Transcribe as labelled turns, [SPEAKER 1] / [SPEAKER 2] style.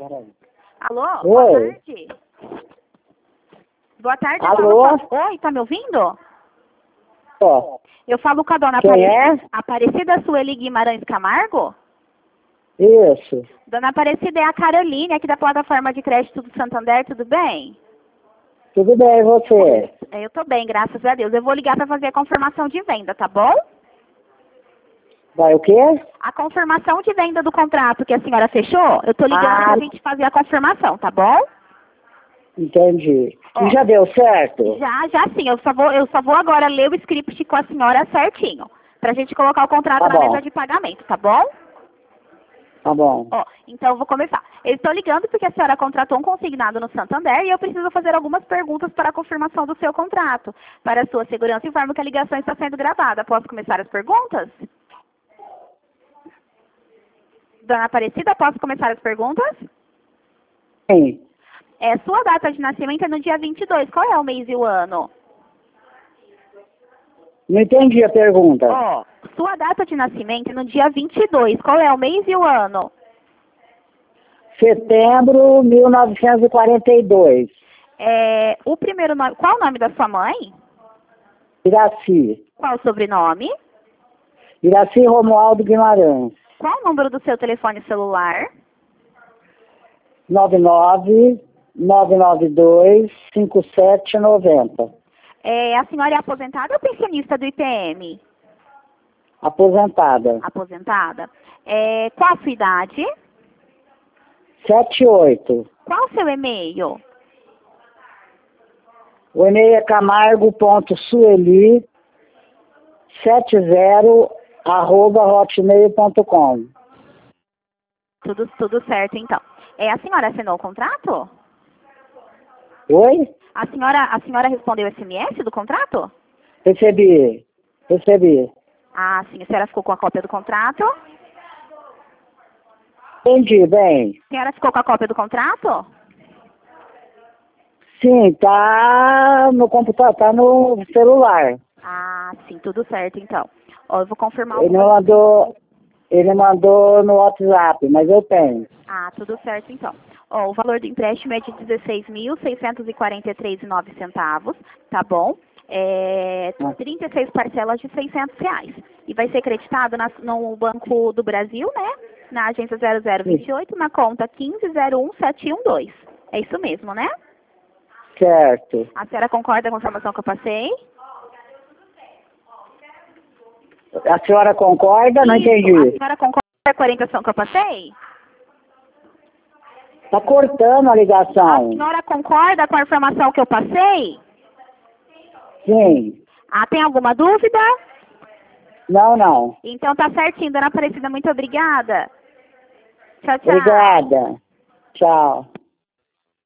[SPEAKER 1] Alô?
[SPEAKER 2] Oi.
[SPEAKER 1] Boa tarde. Boa tarde.
[SPEAKER 2] Alô?
[SPEAKER 1] Oi, tá me ouvindo?
[SPEAKER 2] Ó,
[SPEAKER 1] Eu falo com a dona
[SPEAKER 2] quem é?
[SPEAKER 1] Aparecida Sueli Guimarães Camargo.
[SPEAKER 2] Isso.
[SPEAKER 1] Dona Aparecida, é a Caroline, aqui da plataforma de crédito do Santander, tudo bem?
[SPEAKER 2] Tudo bem, e você?
[SPEAKER 1] Eu tô bem, graças a Deus. Eu vou ligar para fazer a confirmação de venda, tá bom?
[SPEAKER 2] Vai o quê?
[SPEAKER 1] A confirmação de venda do contrato que a senhora fechou, eu tô ligando pra gente fazer a confirmação, tá bom?
[SPEAKER 2] Entendi.
[SPEAKER 1] Ó.
[SPEAKER 2] E já deu certo?
[SPEAKER 1] Já sim. Eu só vou agora ler o script com a senhora certinho. Pra gente colocar o contrato
[SPEAKER 2] Tá
[SPEAKER 1] na
[SPEAKER 2] bom.
[SPEAKER 1] mesa de pagamento, tá bom?
[SPEAKER 2] Tá bom.
[SPEAKER 1] Ó, então eu vou começar. Eu estou ligando porque a senhora contratou um consignado no Santander e eu preciso fazer algumas perguntas para a confirmação do seu contrato. Para a sua segurança, informo que a ligação está sendo gravada. Posso começar as perguntas? Dona Aparecida, posso começar as perguntas?
[SPEAKER 2] Sim.
[SPEAKER 1] Sua data de nascimento é no dia 22. Qual é o mês e o ano?
[SPEAKER 2] Não entendi a pergunta.
[SPEAKER 1] Ó, sua data de nascimento é no dia 22. Qual é o mês e o ano?
[SPEAKER 2] Setembro 1942.
[SPEAKER 1] O primeiro nome. Qual o nome da sua mãe?
[SPEAKER 2] Iraci.
[SPEAKER 1] Qual o sobrenome?
[SPEAKER 2] Iraci Romualdo Guimarães.
[SPEAKER 1] Qual o número do seu telefone celular?
[SPEAKER 2] 999925790.
[SPEAKER 1] A senhora é aposentada ou pensionista do IPM?
[SPEAKER 2] Aposentada.
[SPEAKER 1] Aposentada. Qual a sua idade?
[SPEAKER 2] 78.
[SPEAKER 1] Qual o seu e-mail?
[SPEAKER 2] O e-mail é camargo.sueli70@hotmail.com.
[SPEAKER 1] Tudo certo, então. A senhora assinou o contrato?
[SPEAKER 2] Oi?
[SPEAKER 1] A senhora respondeu o SMS do contrato?
[SPEAKER 2] Recebi.
[SPEAKER 1] Ah, sim. A senhora ficou com a cópia do contrato?
[SPEAKER 2] Entendi, bem.
[SPEAKER 1] A senhora ficou com a cópia do contrato?
[SPEAKER 2] Sim, tá no computador, tá no celular.
[SPEAKER 1] Ah, sim. Tudo certo, então. Ó, eu vou confirmar
[SPEAKER 2] Ele mandou no WhatsApp, mas eu tenho.
[SPEAKER 1] Ah, tudo certo, então. Ó, o valor do empréstimo é de R$ 16.643,09, tá bom? 36 parcelas de R$ 600. E vai ser creditado no Banco do Brasil, né? Na agência 0028, na conta 1501712. É isso mesmo, né?
[SPEAKER 2] Certo.
[SPEAKER 1] A senhora concorda com a informação que eu passei?
[SPEAKER 2] A senhora concorda? Não
[SPEAKER 1] Isso.
[SPEAKER 2] entendi.
[SPEAKER 1] A senhora concorda com a orientação que eu passei?
[SPEAKER 2] Tá cortando a
[SPEAKER 1] A
[SPEAKER 2] ligação.
[SPEAKER 1] senhora concorda com a informação que eu passei?
[SPEAKER 2] Sim.
[SPEAKER 1] Tem alguma dúvida?
[SPEAKER 2] Não.
[SPEAKER 1] Então tá certinho, dona Aparecida, muito obrigada. Tchau, tchau.
[SPEAKER 2] Obrigada. Tchau.